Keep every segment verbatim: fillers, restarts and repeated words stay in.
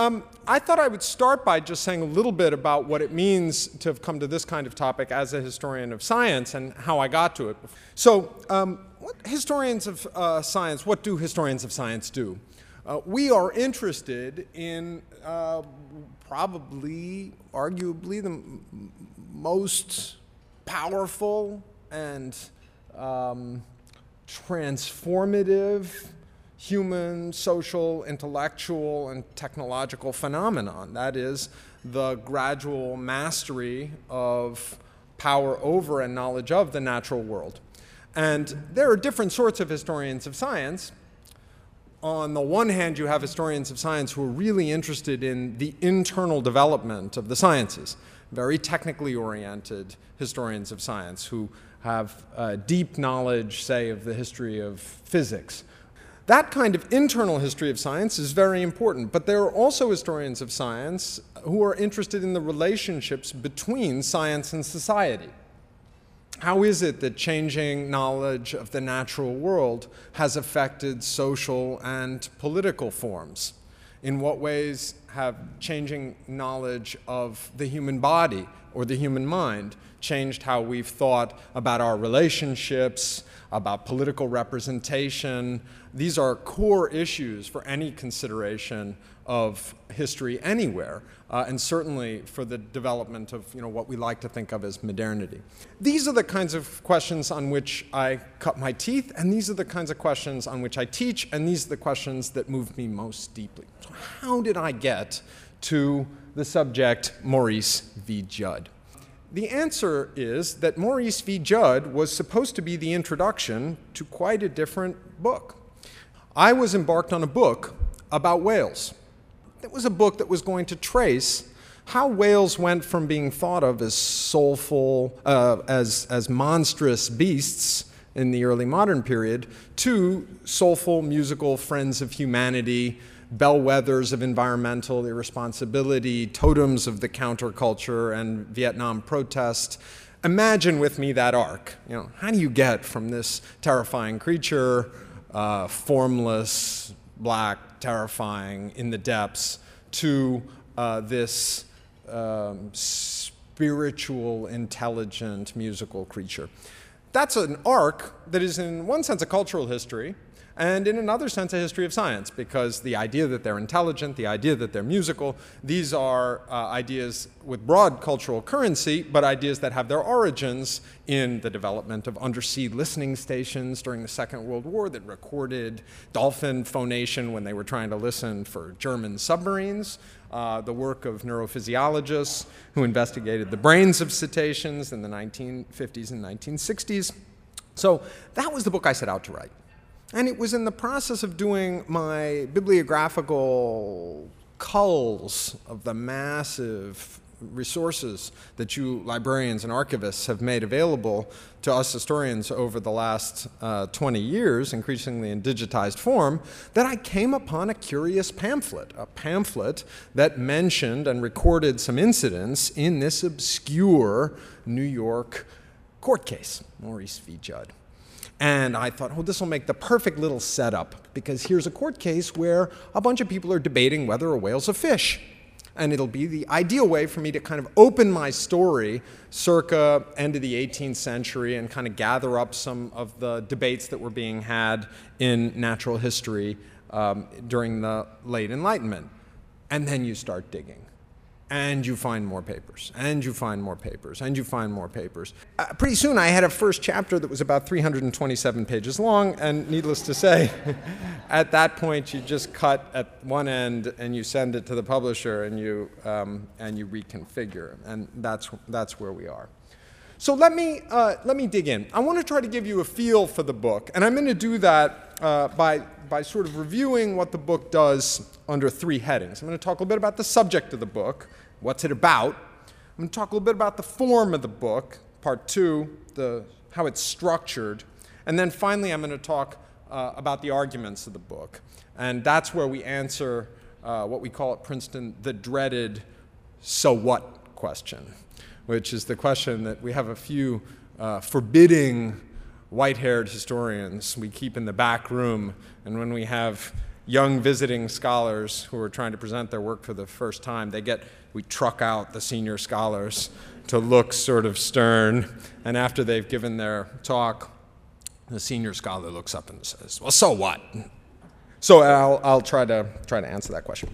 um, I thought I would start by just saying a little bit about what it means to have come to this kind of topic as a historian of science and how I got to it. So, um, what historians of uh, science, what do historians of science do? Uh, we are interested in uh, probably, arguably, the m most powerful and um, transformative human, social, intellectual, and technological phenomenon. That is the gradual mastery of power over and knowledge of the natural world. And there are different sorts of historians of science. On the one hand, you have historians of science who are really interested in the internal development of the sciences, very technically oriented historians of science who have uh, deep knowledge, say, of the history of physics. That kind of internal history of science is very important, but there are also historians of science who are interested in the relationships between science and society. How is it that changing knowledge of the natural world has affected social and political forms? In what ways have changing knowledge of the human body or the human mind changed how we've thought about our relationships, about political representation? These are core issues for any consideration of history anywhere, uh, and certainly for the development of, you know, what we like to think of as modernity. These are the kinds of questions on which I cut my teeth, and these are the kinds of questions on which I teach, and these are the questions that move me most deeply. So how did I get to the subject Maurice V. Judd? The answer is that Maurice V. Judd was supposed to be the introduction to quite a different book. I was embarked on a book about whales. It was a book that was going to trace how whales went from being thought of as soulful, uh, as, as monstrous beasts in the early modern period, to soulful, musical friends of humanity, bellwethers of environmental irresponsibility, totems of the counterculture and Vietnam protest. Imagine with me that arc. You know, how do you get from this terrifying creature, uh, formless, black, terrifying, in the depths, to uh, this um, spiritual, intelligent, musical creature? That's an arc that is in one sense a cultural history, and in another sense a history of science, because the idea that they're intelligent, the idea that they're musical, these are uh, ideas with broad cultural currency, but ideas that have their origins in the development of undersea listening stations during the Second World War that recorded dolphin phonation when they were trying to listen for German submarines, uh, the work of neurophysiologists who investigated the brains of cetaceans in the nineteen fifties and nineteen sixties. So that was the book I set out to write. And it was in the process of doing my bibliographical culls of the massive resources that you librarians and archivists have made available to us historians over the last uh, twenty years, increasingly in digitized form, that I came upon a curious pamphlet, a pamphlet that mentioned and recorded some incidents in this obscure New York court case, Maurice V. Judd. And I thought, oh, this will make the perfect little setup, because here's a court case where a bunch of people are debating whether a whale's a fish. And it'll be the ideal way for me to kind of open my story circa end of the eighteenth century and kind of gather up some of the debates that were being had in natural history um, during the late Enlightenment. And then you start digging. And you find more papers, and you find more papers, and you find more papers. Uh, pretty soon I had a first chapter that was about three hundred twenty-seven pages long, and needless to say, at that point you just cut at one end and you send it to the publisher and you, um, and you reconfigure, and that's, that's where we are. So let me, uh, let me dig in. I want to try to give you a feel for the book, and I'm going to do that uh, by, by sort of reviewing what the book does under three headings. I'm going to talk a little bit about the subject of the book. What's it about? I'm going to talk a little bit about the form of the book, part two, the, how it's structured. And then finally, I'm going to talk uh, about the arguments of the book. And that's where we answer uh, what we call at Princeton the dreaded so what question, which is the question that we have a few uh, forbidding white-haired historians we keep in the back room. And when we have young visiting scholars who are trying to present their work for the first time, they get, we truck out the senior scholars to look sort of stern, and after they've given their talk, the senior scholar looks up and says, well, so what? So I'll, I'll try to, try to answer that question.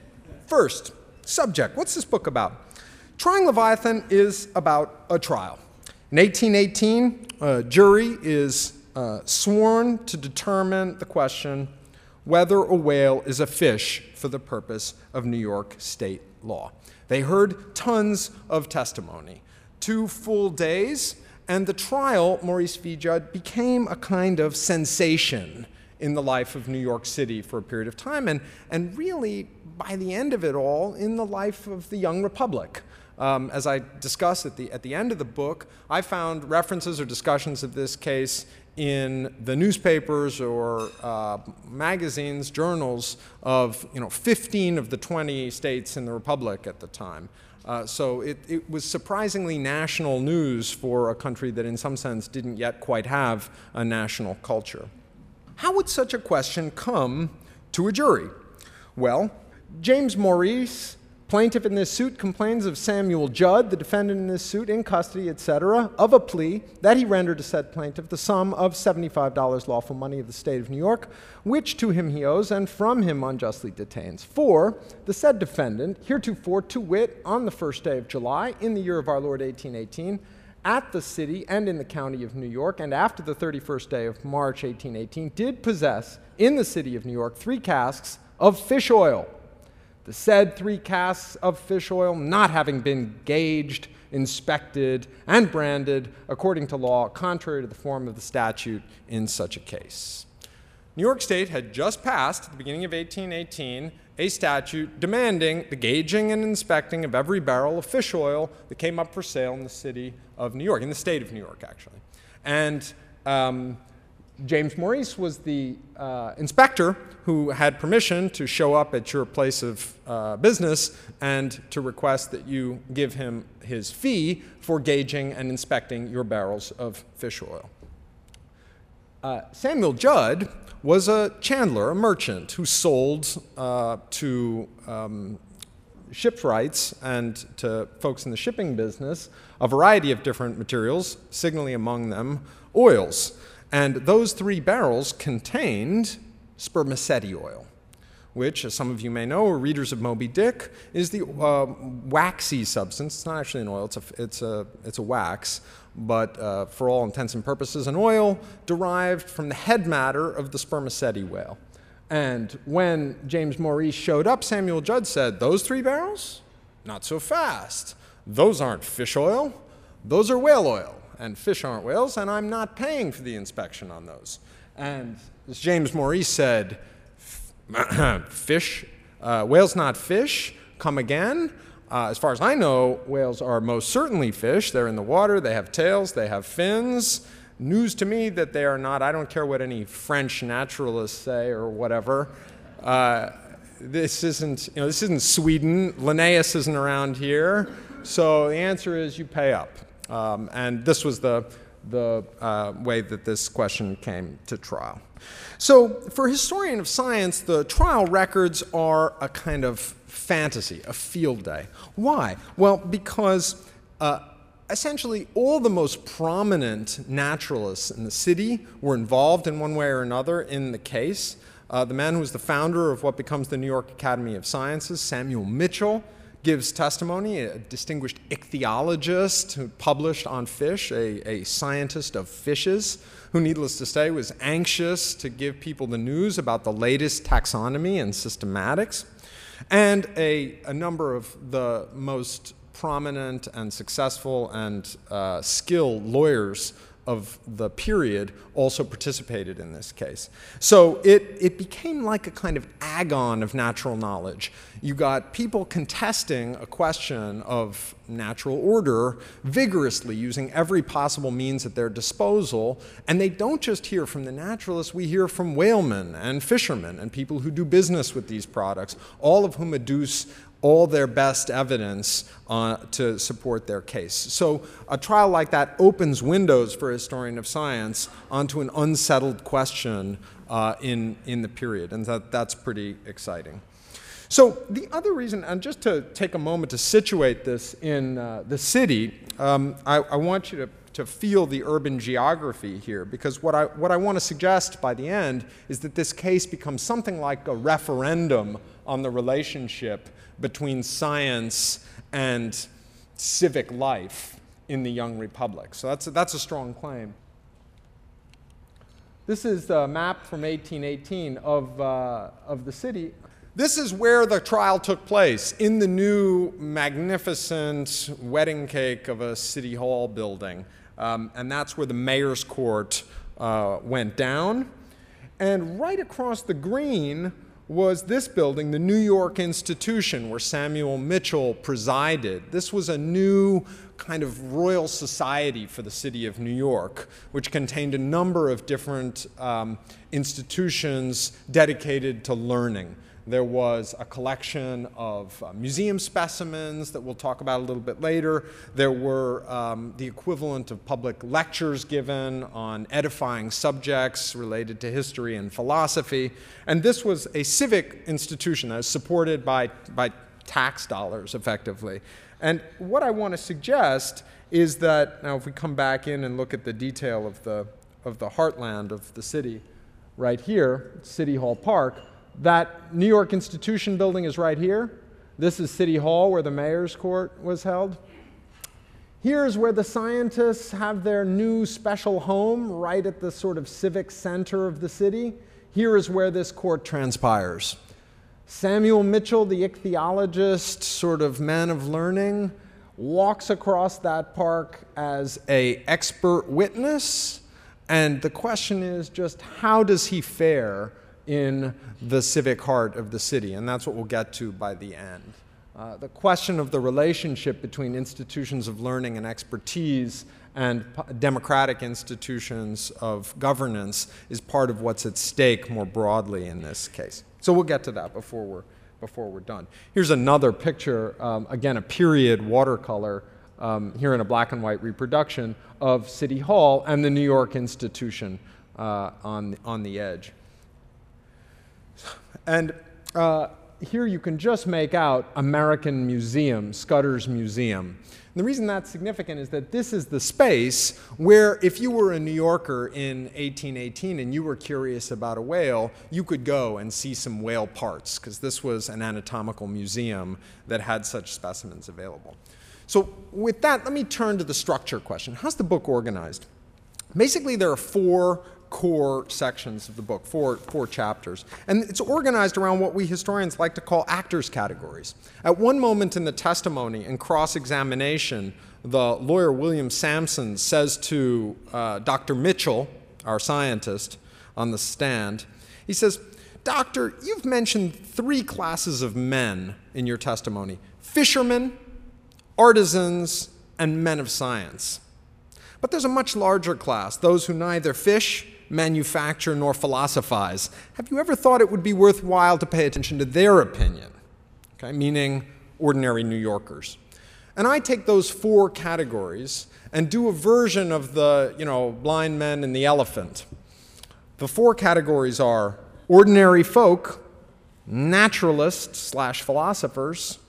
First, subject, what's this book about? Trying Leviathan is about a trial. In eighteen eighteen, a jury is uh, sworn to determine the question whether a whale is a fish for the purpose of New York state law. They heard tons of testimony, two full days, and the trial, Maurice V. Judd, became a kind of sensation in the life of New York City for a period of time, and, and really, by the end of it all, in the life of the young republic. Um, as I discuss at the, at the end of the book, I found references or discussions of this case in the newspapers or uh, magazines, journals of you know, fifteen of the twenty states in the Republic at the time. Uh, so it, it was surprisingly national news for a country that in some sense didn't yet quite have a national culture. How would such a question come to a jury? Well, James Maurice, plaintiff in this suit, complains of Samuel Judd, the defendant in this suit, in custody, et cetera, of a plea that he rendered to said plaintiff the sum of seventy-five dollars lawful money of the state of New York, which to him he owes and from him unjustly detains. For the said defendant, heretofore to wit, on the first day of July, in the year of our Lord eighteen eighteen, at the city and in the county of New York, and after the thirty-first day of March eighteen eighteen, did possess in the city of New York three casks of fish oil. The said three casks of fish oil not having been gauged, inspected, and branded according to law, contrary to the form of the statute in such a case. New York State had just passed, at the beginning of eighteen eighteen, a statute demanding the gauging and inspecting of every barrel of fish oil that came up for sale in the city of New York, in the state of New York, actually. And um, James Maurice was the uh, inspector who had permission to show up at your place of uh, business and to request that you give him his fee for gauging and inspecting your barrels of fish oil. Uh, Samuel Judd was a chandler, a merchant, who sold uh, to um, shipwrights and to folks in the shipping business a variety of different materials, signally among them oils. And those three barrels contained spermaceti oil, which, as some of you may know, or readers of Moby Dick, is the uh, waxy substance. It's not actually an oil, it's a, it's a, it's a wax, but uh, for all intents and purposes, an oil derived from the head matter of the spermaceti whale. And when James Maurice showed up, Samuel Judd said, "Those three barrels? Not so fast. Those aren't fish oil, those are whale oil. And fish aren't whales, and I'm not paying for the inspection on those." And as James Maurice said, fish, uh, whales not fish, come again. Uh, as far as I know, whales are most certainly fish. They're in the water, they have tails, they have fins. News to me that they are not. I don't care what any French naturalists say or whatever. Uh, this isn't, you know, this isn't Sweden. Linnaeus isn't around here. So the answer is you pay up. Um, and this was the, the uh, way that this question came to trial. So for a historian of science, the trial records are a kind of fantasy, a field day. Why? Well, because uh, essentially all the most prominent naturalists in the city were involved in one way or another in the case. Uh, the man who was the founder of what becomes the New York Academy of Sciences, Samuel Mitchell, gives testimony, a distinguished ichthyologist who published on fish, a, a scientist of fishes, who, needless to say, was anxious to give people the news about the latest taxonomy and systematics, and a, a number of the most prominent and successful and uh, skilled lawyers of the period also participated in this case. So it, it became like a kind of agon of natural knowledge. You got people contesting a question of natural order vigorously, using every possible means at their disposal, and they don't just hear from the naturalists, we hear from whalemen and fishermen and people who do business with these products, all of whom adduce all their best evidence uh, to support their case. So a trial like that opens windows for a historian of science onto an unsettled question uh, in, in the period, and that, that's pretty exciting. So the other reason, and just to take a moment to situate this in uh, the city, um, I, I want you to, to feel the urban geography here, because what I, what I want to suggest by the end is that this case becomes something like a referendum on the relationship between science and civic life in the young republic. So that's a, that's a strong claim. This is a map from eighteen eighteen of, uh, of the city. This is where the trial took place, in the new magnificent wedding cake of a city hall building. Um, and that's where the mayor's court uh, went down. And right across the green was this building, the New York Institution, where Samuel Mitchell presided. This was a new kind of royal society for the city of New York, which contained a number of different um, institutions dedicated to learning. There was a collection of uh, museum specimens that we'll talk about a little bit later. There were um, the equivalent of public lectures given on edifying subjects related to history and philosophy. And this was a civic institution that was supported by, by tax dollars, effectively. And what I want to suggest is that, now if we come back in and look at the detail of the, of the heartland of the city, right here, City Hall Park, that New York Institution building is right here. This is City Hall, where the mayor's court was held. Here's where the scientists have their new special home, right at the sort of civic center of the city. Here is where this court transpires. Samuel Mitchell, the ichthyologist, sort of man of learning, walks across that park as an expert witness. And the question is just, how does he fare in the civic heart of the city? And that's what we'll get to by the end. Uh, the question of the relationship between institutions of learning and expertise and democratic institutions of governance is part of what's at stake more broadly in this case. So we'll get to that before we're, before we're done. Here's another picture, um, again, a period watercolor, um, here in a black and white reproduction of City Hall and the New York Institution uh, on, on the edge. And uh, here you can just make out American Museum, Scudder's Museum. And the reason that's significant is that this is the space where, if you were a New Yorker in eighteen eighteen and you were curious about a whale, you could go and see some whale parts, because this was an anatomical museum that had such specimens available. So with that, let me turn to the structure question. How's the book organized? Basically, there are four core sections of the book, four, four chapters. And it's organized around what we historians like to call actors' categories. At one moment in the testimony and cross-examination, the lawyer William Sampson says to uh, Doctor Mitchell, our scientist, on the stand, he says, "Doctor, you've mentioned three classes of men in your testimony: fishermen, artisans, and men of science. But there's a much larger class, those who neither fish, manufacture, nor philosophize. Have you ever thought it would be worthwhile to pay attention to their opinion?" Okay, meaning ordinary New Yorkers. And I take those four categories and do a version of the, you know, blind men and the elephant. The four categories are ordinary folk, naturalists slash philosophers,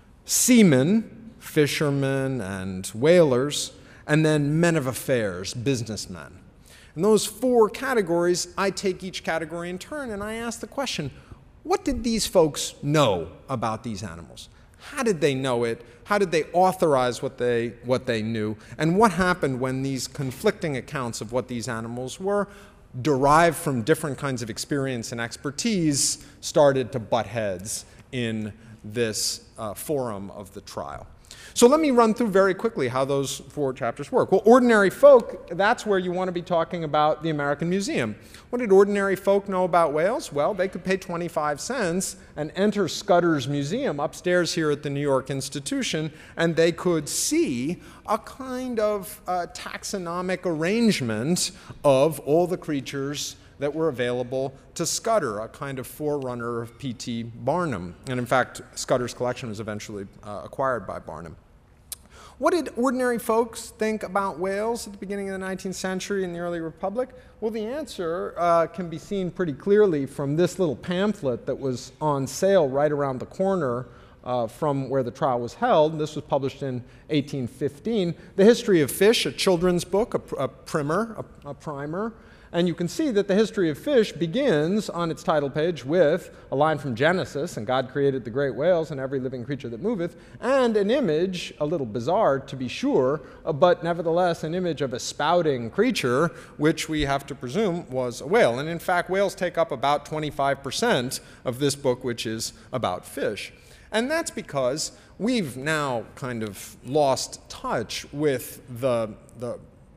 seamen, fishermen and whalers, and then men of affairs, businessmen. In those four categories, I take each category in turn and I ask the question, what did these folks know about these animals? How did they know it? How did they authorize what they, what they knew? And what happened when these conflicting accounts of what these animals were, derived from different kinds of experience and expertise, started to butt heads in this uh, forum of the trial? So let me run through very quickly how those four chapters work. Well, ordinary folk, that's where you want to be talking about the American Museum. What did ordinary folk know about whales? Well, they could pay twenty-five cents and enter Scudder's Museum upstairs here at the New York Institution, and they could see a kind of uh, taxonomic arrangement of all the creatures that were available to Scudder, a kind of forerunner of P T Barnum. And in fact, Scudder's collection was eventually uh, acquired by Barnum. What did ordinary folks think about whales at the beginning of the nineteenth century in the early Republic? Well, the answer uh, can be seen pretty clearly from this little pamphlet that was on sale right around the corner uh, from where the trial was held. This was published in eighteen fifteen. The History of Fish, a children's book, a, pr a primer, a, a primer. And you can see that the history of fish begins on its title page with a line from Genesis, and God created the great whales and every living creature that moveth, and an image, a little bizarre to be sure, uh, but nevertheless an image of a spouting creature, which we have to presume was a whale. And in fact, whales take up about twenty-five percent of this book, which is about fish. And that's because we've now kind of lost touch with the, the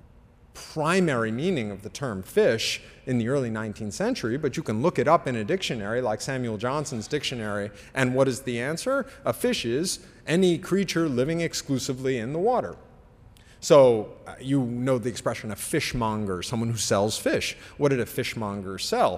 primary meaning of the term fish in the early nineteenth century, but you can look it up in a dictionary like Samuel Johnson's dictionary, and what is the answer? A fish is any creature living exclusively in the water. So uh, you know the expression a fishmonger, someone who sells fish. What did a fishmonger sell?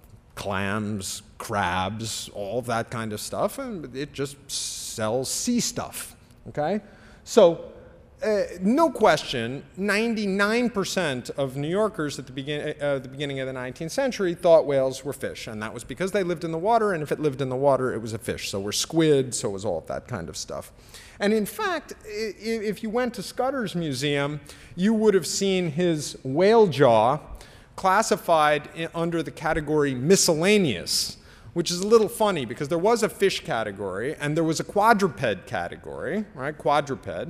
Clams, crabs, all that kind of stuff, and it just sells sea stuff, okay? So Uh, no question, ninety-nine percent of New Yorkers at the, begin uh, the beginning of the nineteenth century thought whales were fish, and that was because they lived in the water, and if it lived in the water, it was a fish. So were squid, so was all of that kind of stuff. And in fact, if you went to Scudder's museum, you would have seen his whale jaw classified in, under the category miscellaneous, which is a little funny because there was a fish category, and there was a quadruped category, right, quadruped.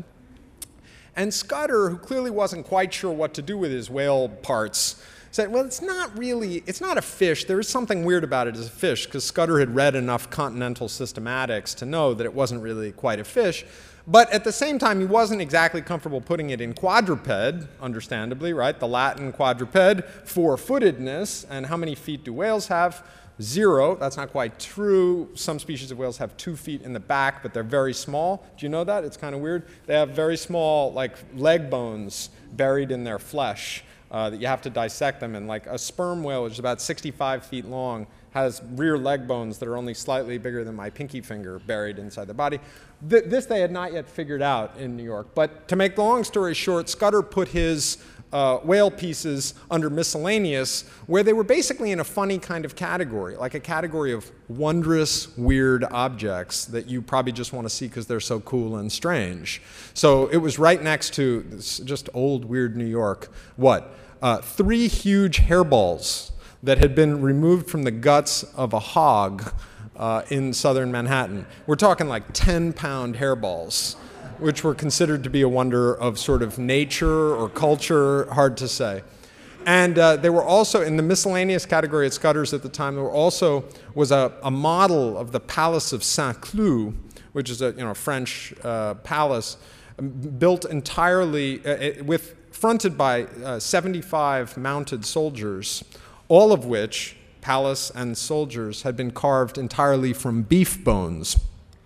And Scudder, who clearly wasn't quite sure what to do with his whale parts, said, well, it's not really, it's not a fish. There is something weird about it as a fish, because Scudder had read enough continental systematics to know that it wasn't really quite a fish. But at the same time, he wasn't exactly comfortable putting it in quadruped, understandably, right? The Latin quadruped, four-footedness, and how many feet do whales have? Zero. That's not quite true. Some species of whales have two feet in the back, but they're very small. Do you know that? It's kind of weird. They have very small, like, leg bones buried in their flesh uh, that you have to dissect them. And like a sperm whale, which is about sixty-five feet long, has rear leg bones that are only slightly bigger than my pinky finger buried inside the body. Th this they had not yet figured out in New York. But to make the long story short, Scudder put his Uh, whale pieces under miscellaneous, where they were basically in a funny kind of category, like a category of wondrous, weird objects that you probably just want to see because they're so cool and strange. So it was right next to this just old, weird New York. What? Uh, three huge hairballs that had been removed from the guts of a hog uh, in southern Manhattan. We're talking like ten pound hairballs, which were considered to be a wonder of sort of nature or culture, hard to say. And uh, they were also, in the miscellaneous category at Scudder's at the time, there were also was a, a model of the Palace of Saint-Cloud, which is a you know, French uh, palace, built entirely, uh, with fronted by uh, seventy-five mounted soldiers, all of which, palace and soldiers, had been carved entirely from beef bones.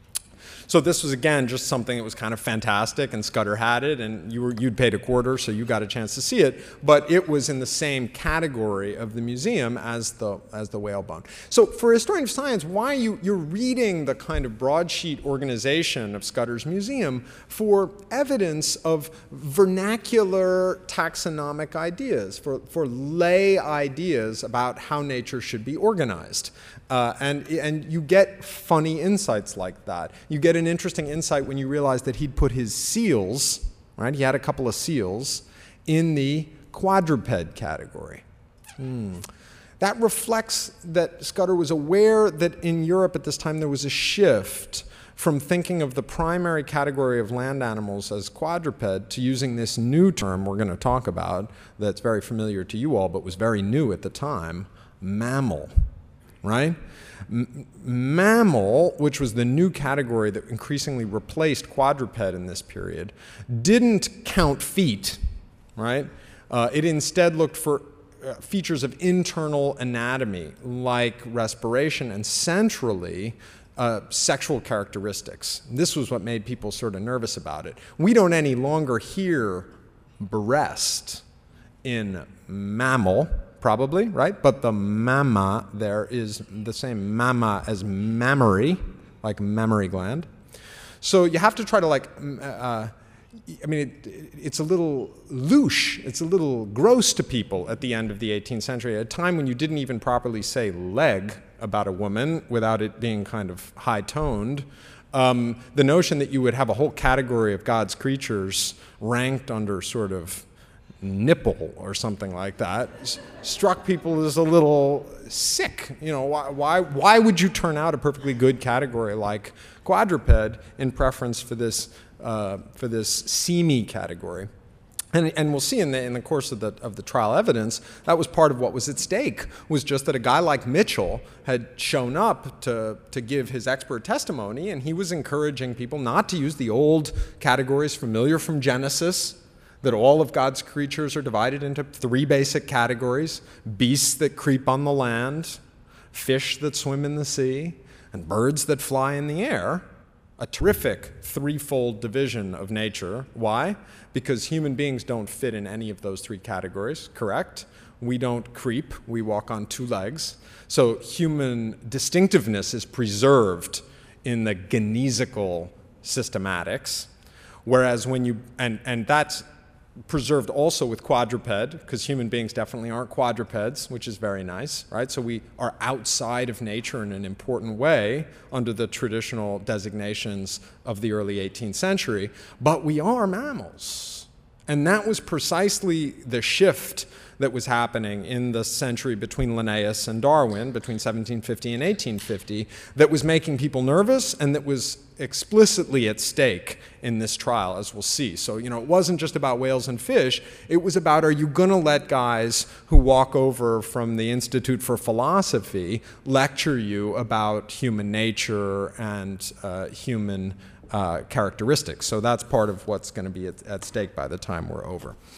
So this was, again, just something that was kind of fantastic, and Scudder had it, and you were, you'd paid a quarter, so you got a chance to see it. But it was in the same category of the museum as the, as the whale bone. So for a historian of science, why you, you're reading the kind of broadsheet organization of Scudder's museum for evidence of vernacular taxonomic ideas, for, for lay ideas about how nature should be organized. Uh, and, and you get funny insights like that. You get an interesting insight when you realize that he'd put his seals, right? He had a couple of seals in the quadruped category. Hmm. That reflects that Scudder was aware that in Europe at this time there was a shift from thinking of the primary category of land animals as quadruped to using this new term we're going to talk about that's very familiar to you all but was very new at the time, mammal. Right? M mammal, which was the new category that increasingly replaced quadruped in this period, didn't count feet, right? Uh, it instead looked for uh, features of internal anatomy, like respiration, and centrally, uh, sexual characteristics. This was what made people sort of nervous about it. We don't any longer hear breast in mammal, probably, right? But the mamma there is the same mamma as mammary, like mammary gland. So you have to try to like, uh, I mean, it, it's a little louche, it's a little gross to people at the end of the eighteenth century, at a time when you didn't even properly say leg about a woman without it being kind of high-toned. Um, the notion that you would have a whole category of God's creatures ranked under sort of nipple or something like that struck people as a little sick. You know, why, why, why would you turn out a perfectly good category like quadruped in preference for this, uh, for this seamy category? And, and we'll see in the, in the course of the, of the trial evidence, that was part of what was at stake, was just that a guy like Mitchell had shown up to, to give his expert testimony, and he was encouraging people not to use the old categories familiar from Genesis, that all of God's creatures are divided into three basic categories: beasts that creep on the land, fish that swim in the sea, and birds that fly in the air. A terrific threefold division of nature. Why? Because human beings don't fit in any of those three categories, correct? We don't creep, we walk on two legs. So human distinctiveness is preserved in the genesical systematics, whereas when you, and, and that's preserved also with quadruped, because human beings definitely aren't quadrupeds, which is very nice, right? So we are outside of nature in an important way under the traditional designations of the early eighteenth century, but we are mammals. And that was precisely the shift that was happening in the century between Linnaeus and Darwin, between seventeen fifty and eighteen fifty, that was making people nervous and that was explicitly at stake in this trial, as we'll see. So, you know, it wasn't just about whales and fish. It was about, are you going to let guys who walk over from the Institute for Philosophy lecture you about human nature and uh, human uh, characteristics? So that's part of what's going to be at, at stake by the time we're over.